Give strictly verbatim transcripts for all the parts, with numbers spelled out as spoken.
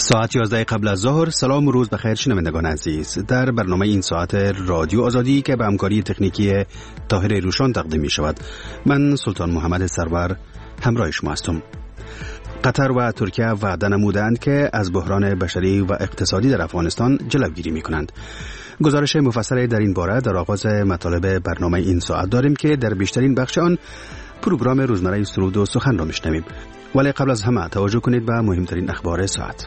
ساعت یازده قبل از ظهر. سلام و روز بخیر شنوندگان عزیز. در برنامه این ساعت رادیو آزادی که به همکاری تکنیکی طاهر روشان تقدیم می شود، من سلطان محمد سرور همراه شما هستم. قطر و ترکیه وعده نمودند که از بحران بشری و اقتصادی در افغانستان جلوگیری می کنند. گزارش مفصلی در این باره در آغاز مطالب برنامه این ساعت داریم که در بیشترین بخش آن پروگرام روزمره سرود و سخن را میشنویم. ولی قبل از همه توجه کنید به مهمترین اخبار ساعت.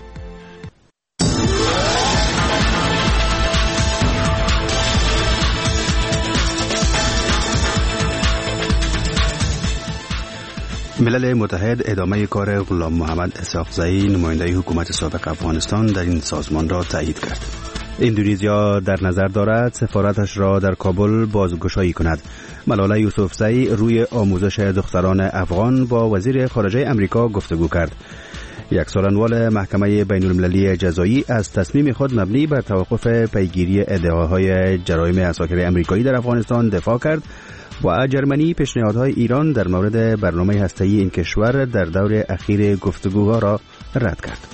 ملل متحد ادامه کار غلام محمد اسحاقزئی نماینده حکومت سابق افغانستان در این سازمان را تایید کرد. اندونزیا در نظر دارد سفارتش را در کابل بازگشایی کند. ملاله یوسفزئی روی آموزش دختران افغان با وزیر خارجه امریکا گفتگو کرد. یک سالنوال محکمه بین المللی جزایی از تصمیم خود مبنی بر توقف پیگیری ادعاهای جرایم عساکر امریکایی در افغانستان دفاع کرد و جرمنی پیشنهادهای ایران در مورد برنامه هسته‌ای این کشور در دور اخیر گفتگوها را رد کرد.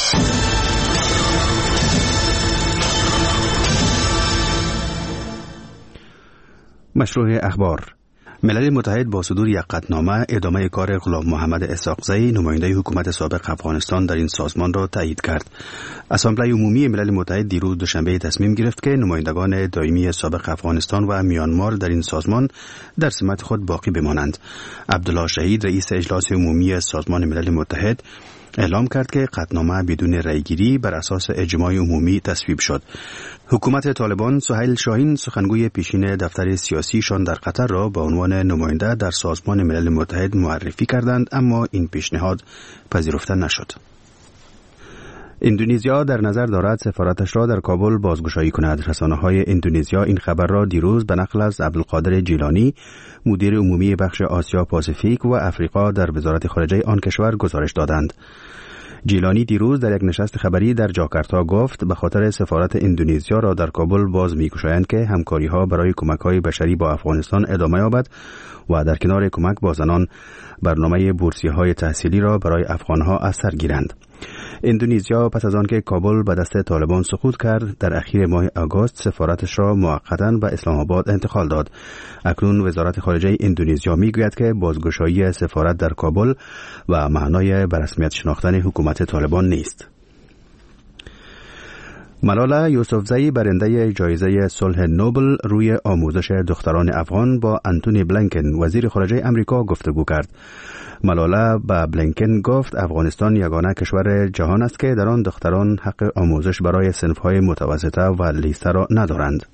مشروع اخبار. ملل متحد با صدور یک قطعنامه ادامه کار غلام محمد اسحاقزئی نماینده حکومت سابق افغانستان در این سازمان را تایید کرد. اسامبله عمومی ملل متحد دیروز دوشنبه تصمیم گرفت که نمایندگان دائمی سابق افغانستان و میانمار در این سازمان در سمت خود باقی بمانند. عبدالله شهید رئیس اجلاس عمومی سازمان ملل متحد اعلام کرد که قطعنامه بدون رأیگیری بر اساس اجماع عمومی تصویب شد. حکومت طالبان سهیل شاهین سخنگوی پیشین دفتر سیاسیشان در قطر را به عنوان نماینده در سازمان ملل متحد معرفی کردند، اما این پیشنهاد پذیرفته نشد. اندونزیا در نظر دارد سفارتش را در کابل بازگشایی کند. رسانه‌های اندونزیا این خبر را دیروز به نقل از عبدالقادر جیلانی مدیر عمومی بخش آسیا پاسیفیک و افریقا در وزارت خارجه آن کشور گزارش دادند. جیلانی دیروز در یک نشست خبری در جاکارتا گفت به خاطر سفارت اندونزیا را در کابل باز می‌گشایند که همکاری‌ها برای کمک‌های بشری با افغانستان ادامه یابد و در کنار کمک با زنان برنامه بورسیه‌های تحصیلی را برای افغان‌ها از سر گیرند. اندونزیا پس از آنکه کابل به دست طالبان سقوط کرد در اخیر ماه آگوست سفارتش را موقتاً به اسلام آباد انتقال داد. اکنون وزارت خارجه اندونزیا میگوید که بازگشایی سفارت در کابل و معنای به رسمیت شناختن حکومت طالبان نیست. ملاله یوسفزئی برنده جایزه صلح نوبل روی آموزش دختران افغان با انتونی بلینکن وزیر خارجه امریکا گفتگو کرد. ملاله با بلینکن گفت افغانستان یگانه کشور جهان است که در آن دختران حق آموزش برای صنف‌های متوسطه و لیسته را ندارند.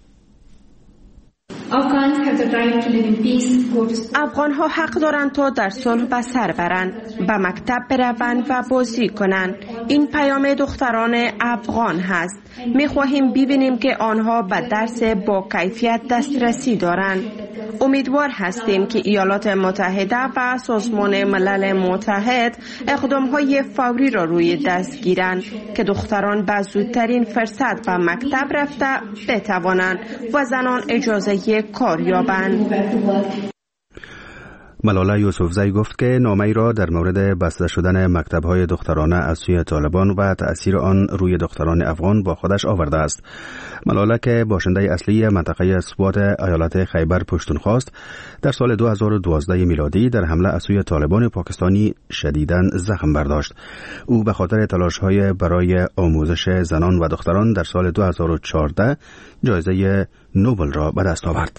افغان ها حق دارند تا در صلح به سر برند، به مکتب بروند و بازی کنند. این پیام دختران افغان هست. می خواهیم ببینیم که آنها به درس با کیفیت دسترسی دارند. امیدوار هستیم که ایالات متحده و سازمان ملل متحد اقدام‌های فوری را روی دست گیرند که دختران به زودترین فرصت به مکتب رفته بتوانند و زنان اجازه کار یابند. ملاله یوسفزئی گفت که نامه‌ای را در مورد بسته شدن مکتب‌های دخترانه از سوی طالبان و تأثیر آن روی دختران افغان با خودش آورده است. ملاله که باشنده اصلی منطقه سوات ایالت خیبر پشتونخوا است، در سال دو هزار و دوازده میلادی در حمله از سوی طالبان پاکستانی شدیداً زخم برداشت. او به خاطر تلاش‌های برای آموزش زنان و دختران در سال دو هزار و چهارده جایزه نوبل را به دست آورد.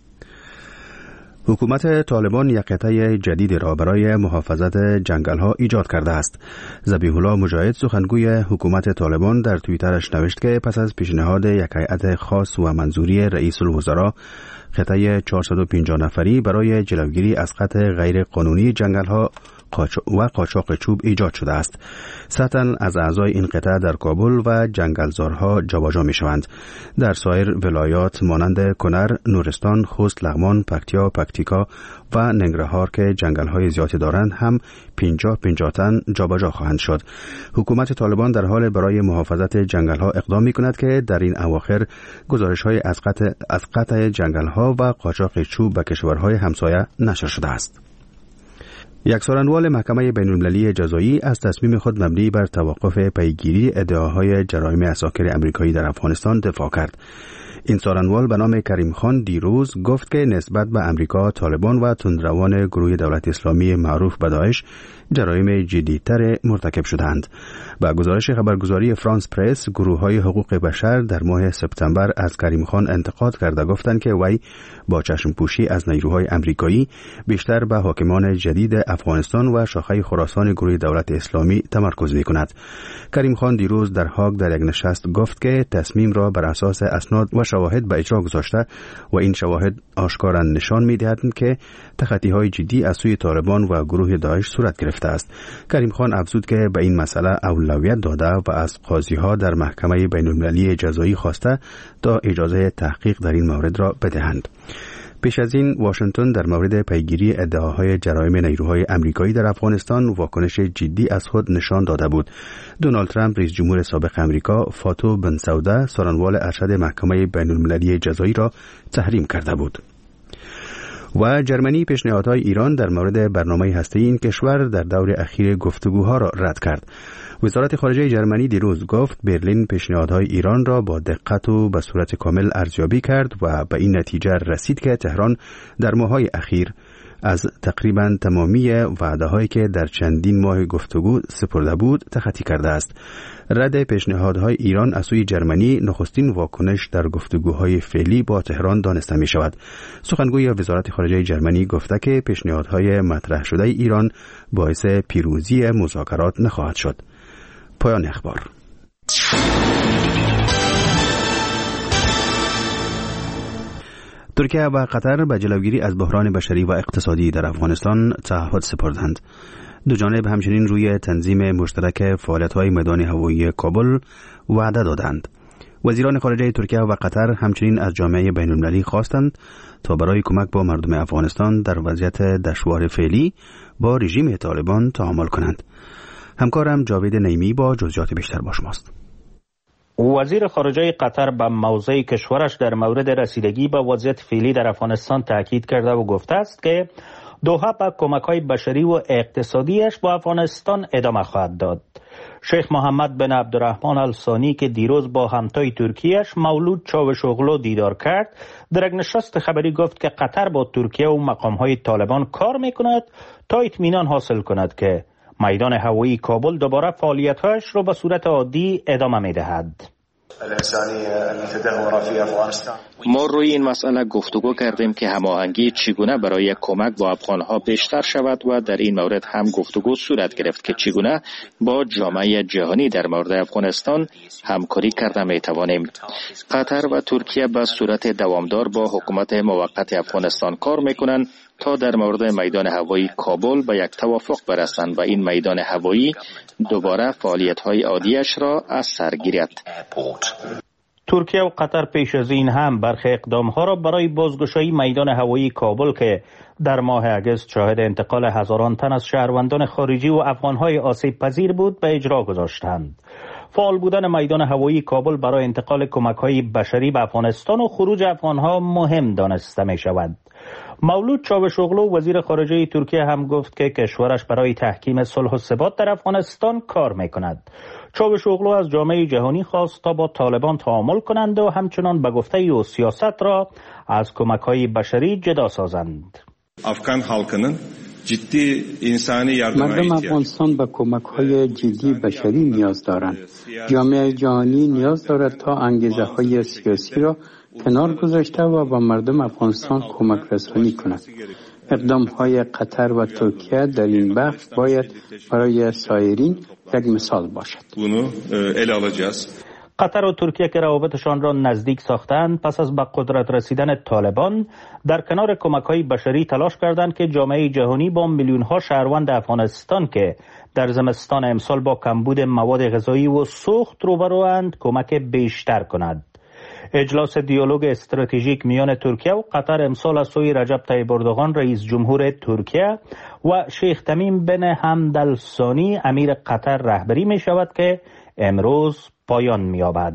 حکومت طالبان یک قطعه جدید را برای محافظت جنگل‌ها ایجاد کرده است. ذبیح الله مجاهد سخنگوی حکومت طالبان در توییترش نوشت که پس از پیشنهاد یک هیئت خاص و منظوری رئیس الوزراء قطعه چهارصد و پنجاه نفری برای جلوگیری از قطع غیر قانونی جنگل‌ها و قاچاق چوب ایجاد شده است. سطحاً از اعضای این قطعه در کابل و جنگلزارها جابجا می شوند. در سایر ولایات مانند کنر، نورستان، خوست، لغمان، پکتیا، پکتیکا و ننگرهار که جنگل‌های زیادی دارند هم پنجاه پنجاه تن جابجا خواهند شد. حکومت طالبان در حال برای محافظت جنگل‌ها اقدام می‌کند که در این اواخر گزارش‌های از قطع از قطع جنگل‌ها و قاچاق چوب به کشورهای همسایه نشر شده است. یک سخنگوی محکمه بین‌المللی جزایی از تصمیم خود مبنی بر توقف پیگیری ادعاهای جرایم عساکر امریکایی در افغانستان دفاع کرد. این سخنگوی به نام کریم خان دیروز گفت که نسبت به امریکا، طالبان و تندروان گروه دولت اسلامی معروف به داعش جرایم جدی‌تر مرتکب شدند. با گزارش خبرگزاری فرانس پرس، گروه‌های حقوق بشر در ماه سپتامبر از کریم خان انتقاد کرده گفتند که وی با چشم پوشی از نیروهای امریکایی بیشتر به حاکمان جدید افغانستان و شاخه خراسان گروه دولت اسلامی تمرکز می‌کند. کریم خان دیروز در هاگ در یک نشست گفت که تصمیم را بر اساس اسناد و شواهد به اجرا گذاشته و این شواهد آشکارا نشان می‌دهند که تخطی‌های جدی از سوی طالبان و گروه داعش صورت گرفته است. کریم خان افزود که به این مسئله اولویت داده و از قاضی‌ها در محکمه بین‌المللی جزایی خواسته تا اجازه تحقیق در این مورد را بدهند. پیش از این واشنگتن در مورد پیگیری ادعاهای جرایم نیروهای امریکایی در افغانستان واکنش جدی از خود نشان داده بود. دونالد ترامپ رئیس جمهور سابق امریکا فاتو بنسوده سخنگوی ارشد محکمه بین‌المللی جزایی را تحریم کرده بود. و جرمنی پیشنهادهای ایران در مورد برنامه هسته‌ای این کشور در دور اخیر گفتگوها را رد کرد. وزارت خارجه جرمنی دیروز گفت برلین پیشنهادهای ایران را با دقت و به صورت کامل ارزیابی کرد و به این نتیجه رسید که تهران در ماه‌های اخیر از تقریباً تمامی وعده‌هایی که در چندین ماه گفتگو سپرده بود تخطی کرده است. رد پیشنهادهای ایران از سوی جرمنی نخستین واکنش در گفتگوهای فعلی با تهران دانسته می شود. سخنگوی وزارت خارجه جرمنی گفته که پیشنهادهای مطرح شده ایران باعث پیروزی مذاکرات نخواهد شد. پایان اخبار. ترکیه و قطر به جلوگیری از بحران بشری و اقتصادی در افغانستان تعهد سپردند. دو جانب همچنین روی تنظیم مشترک فعالیت‌های میدان هوایی کابل وعده دادند. وزیران خارجه ترکیه و قطر همچنین از جامعه بین‌المللی خواستند تا برای کمک با مردم افغانستان در وضعیت دشوار فعلی با رژیم طالبان تعامل کنند. همکارم جاوید نیمی با جزئیات بیشتر با شماست. وزیر خارجه قطر به موضع کشورش در مورد رسیدگی به وضعیت فعلی در افغانستان تاکید کرده و گفته است که دوحه به کمک‌های بشری و اقتصادیش با افغانستان ادامه خواهد داد. شیخ محمد بن عبدالرحمن الثانی که دیروز با همتای ترکیهش مولود چاوشوغلو دیدار کرد، در یک نشست خبری گفت که قطر با ترکیه و مقام‌های طالبان کار می‌کند تا اطمینان حاصل کند که میدان هوایی کابل دوباره فعالیت‌هایش را به صورت عادی ادامه می‌دهد. ما روی این مسئله گفتگو کردیم که هماهنگی چگونه برای کمک با افغانها بیشتر شود و در این مورد هم گفتگو صورت گرفت که چگونه با جامعه جهانی در مورد افغانستان همکاری کرده می توانیم. قطر و ترکیه به صورت دوامدار با حکومت موقت افغانستان کار می کنند تا در مورد میدان هوایی کابل به یک توافق برسند و این میدان هوایی دوباره فعالیت‌های عادیش را از سر گیرد. ترکیه و قطر پیش از این هم برخی اقدام‌ها را برای بازگشایی میدان هوایی کابل که در ماه اگست شاهد انتقال هزاران تن از شهروندان خارجی و افغان‌های آسیب پذیر بود به اجرا گذاشتند. فعال بودن میدان هوایی کابل برای انتقال کمک‌های بشری به افغانستان و خروج افغان‌ها مهم دانسته می‌شود. مولود چاوشوغلو وزیر خارجه ترکیه هم گفت که کشورش برای تحکیم صلح و ثبات در افغانستان کار می‌کند. چاوشوغلو از جامعه جهانی خواست تا با طالبان تعامل کنند و همچنان به گفته او سیاست را از کمک‌های بشری جدا سازند. افغان halkının ciddi insani yardıma مردم افغانستان به کمک‌های جدی بشری نیاز دارند. جامعه جهانی نیاز دارد تا انگیزه‌های سیاسی را کنار گذاشته و به مردم افغانستان کمک رسانی کند. اقدام‌های قطر و ترکیه در این بخش باید برای سایرین یک مثال باشد. قطر و ترکیه که روابطشان را نزدیک ساختند پس از به قدرت رسیدن طالبان در کنار کمک‌های بشری تلاش کردند که جامعه جهانی با میلیون‌ها شهروند افغانستان که در زمستان امسال با کمبود مواد غذایی و سوخت روبروند کمک بیشتر کند. اجلاس دیالوگ استراتژیک میان ترکیه و قطر امسال از سوی رجب طیب اردوغان رئیس جمهور ترکیه و شیخ تمیم بن حمد الثانی امیر قطر رهبری می شود که امروز پایان می یابد.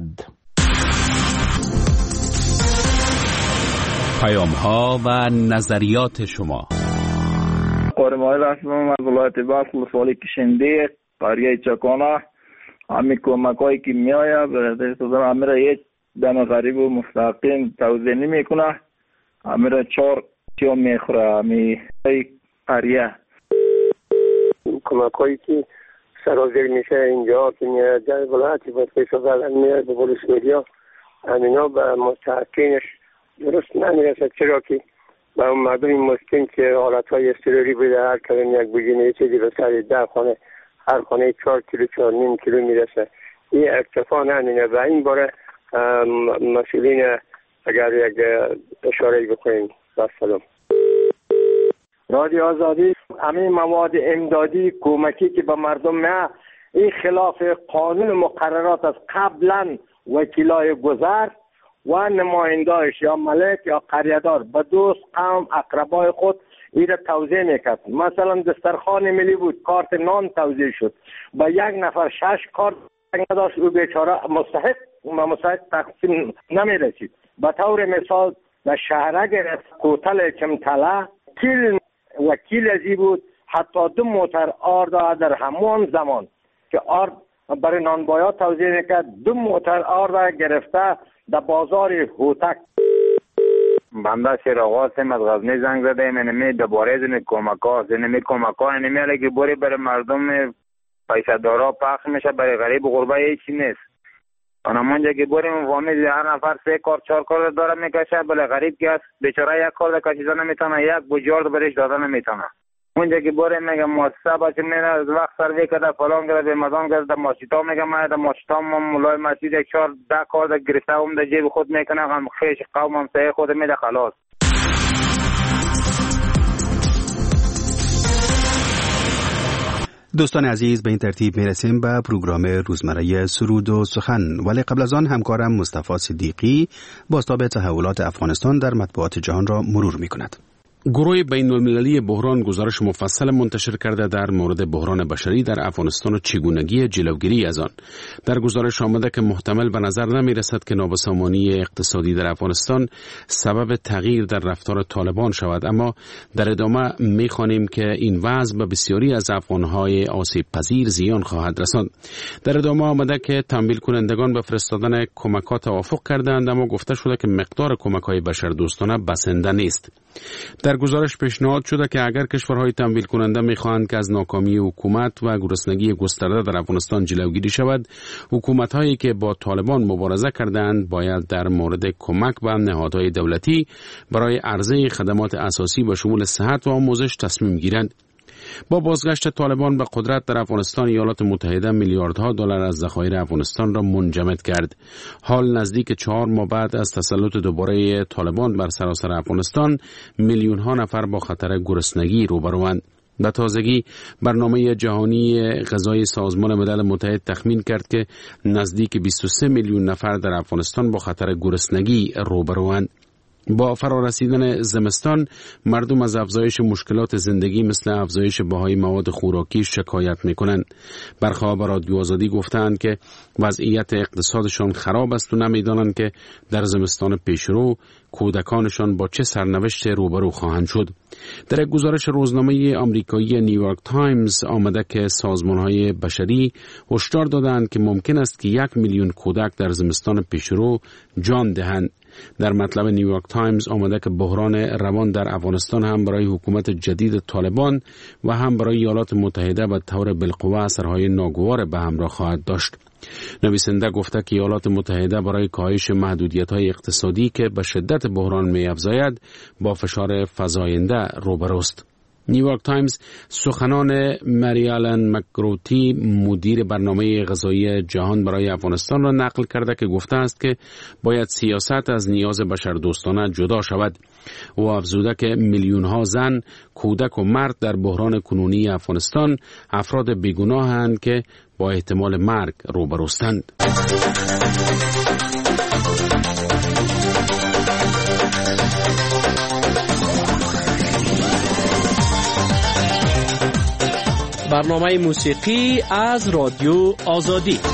پیام ها و نظریات شما. قارمایل هستم از ولایت بلخ ولسوالی کشنده قریه چکانه. همین کمک هایی که می آید برای سازمان امیره یک دم غریب و مستقیم توضیح نمی کنه. امیره چار چیا می خوره همین قریه. کمک هایی که سرازیر میشه اینجا که میاد در ولایتی بسته شده میاد به پلیس میدیا همینا به مستحقینش درست نمیرسد، چرا که به اون مردم مسکین که حالتهای اضطراری بوده هر کلم یک بگینه یه چیزی به سر ده خانه هر خانه چهار کیلو چهار نیم کیلو میرسه. این اکتفا نمینه و این باره مسئولین اگر یک اشاره بکنیم. سلام رادیو آزادی. همین مواد امدادی کمکی که به مردم نه این خلاف قانون مقررات از قبلا وکیلای گذر و نمایندهش یا ملک یا قریه‌دار به دوست قوم اقربای خود ایره توزیع میکرد. مثلا دسترخوان ملی بود کارت نان توزیع شد با یک نفر شش کارت نداشت، او بیچاره مستحق و مستحق تقسیم نمیرسید. به طور مثال به شهرک کوتل چمتله کل وکیل ازی بود حتی دو موتر آرد در همان زمان که آرد برای نانبایا توزیع میکرد دو موتر آرد گرفته در بازار هوتک. بنده شیراغاسم از غزنی زنگ زده ایم اینمی دوباره زنی کمک ها زنی کمک ها اینمی علی که بوری برای مردم پیسه دارا پخش میشه برای غریب غربه هیچی نیست. انا منجا که بوری مفهمید هر نفر سه کار چهار کار داره میکشه بله غریب که هست بیچاره یک کار کشیده نمیتونه یک بجارد برش داده نمیتونه. اونجا که بوری میگه مؤسسه باشه میره از وقت سروی کرده فلان کرده به مدان کرده ماشیتا میگه من در ماشیتا من مولای مسجد یک چهار ده کار در گرفته هم در جیب خود میکنه هم خیش قوم هم سعی خود میده خلاص. دوستان عزیز به این ترتیب میرسیم به پروگرام روزمره سرود و سخن، ولی قبل از آن همکارم مصطفی صدیقی بازتاب تحولات افغانستان در مطبوعات جهان را مرور میکند. گروه بین‌المللی بحران گزارش مفصل منتشر کرده در مورد بحران بشری در افغانستان و چگونگی جلوگیری از آن. در گزارش آمده که محتمل به نظر نمی رسد که نابسامانی اقتصادی در افغانستان سبب تغییر در رفتار طالبان شود، اما در ادامه می خوانیم که این وضع به بسیاری از افغانهای آسیب پذیر زیان خواهد رساند. در ادامه آمده که تمویل کنندگان به فرستادن کمک‌ها توافق کردند، اما گفته شده که مقدار کمک‌های بشردوستانه بسنده نیست. در گزارش پیشنهاد شده که اگر کشورهای تمویل کننده می‌خواهند که از ناکامی حکومت و گرسنگی گسترده در افغانستان جلوگیری شود، حکومت‌هایی که با طالبان مبارزه کردند باید در مورد کمک به نهادهای دولتی برای عرضه خدمات اساسی به شمول صحت و آموزش تصمیم گیرند. با بازگشت طالبان به قدرت در افغانستان، ایالات متحده میلیاردها دلار از ذخایر افغانستان را منجمد کرد. حال نزدیک چهار ماه بعد از تسلط دوباره طالبان بر سراسر افغانستان، میلیون ها نفر با خطر گرسنگی روبروند. به تازگی برنامه جهانی غذایی سازمان ملل متحد تخمین کرد که نزدیک بیست و سه میلیون نفر در افغانستان با خطر گرسنگی روبروند. با فرارسیدن زمستان، مردم از افزایش مشکلات زندگی مثل افزایش بهای مواد خوراکی شکایت میکنند. برخواه به رادیو آزادی گفتند که وضعیت اقتصادشان خراب است و نمیدانند که در زمستان پیشرو کودکانشان با چه سرنوشت روبرو خواهند شد. در یک گزارش روزنامه آمریکایی نیویورک تایمز آمده که سازمان‌های بشری هشدار دادند که ممکن است که یک میلیون کودک در زمستان پیشرو جان دهند. در مطلب نیویورک تایمز آمده که بحران روان در افغانستان هم برای حکومت جدید طالبان و هم برای ایالات متحده به طور بالقوه اثرهای ناگوار به همراه خواهد داشت. نویسنده گفته که ایالات متحده برای کاهش محدودیت‌های اقتصادی که به شدت بحران می‌افزاید با فشار فزاینده روبروست. نیویورک تایمز سخنان مریالن مکروتی، مدیر برنامه غذایی جهان برای افغانستان را نقل کرده که گفته است که باید سیاست از نیاز بشردوستانه جدا شود. او افزوده که میلیون ها زن، کودک و مرد در بحران کنونی افغانستان افراد بیگناهند که با احتمال مرگ روبروستند. برنامه موسیقی از رادیو آزادی.